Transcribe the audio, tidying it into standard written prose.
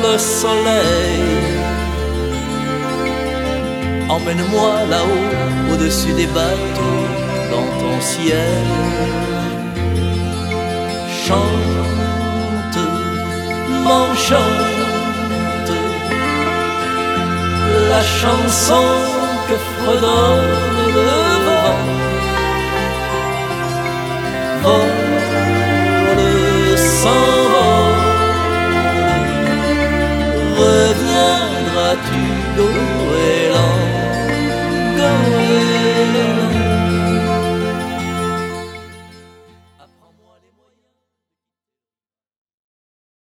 le soleil. Emmène-moi là-haut, au-dessus des bateaux, dans ton ciel. Chante, m'enchante, la chanson que fredonne le vent. Vole, s'envole, reviendras-tu goéland, goéland?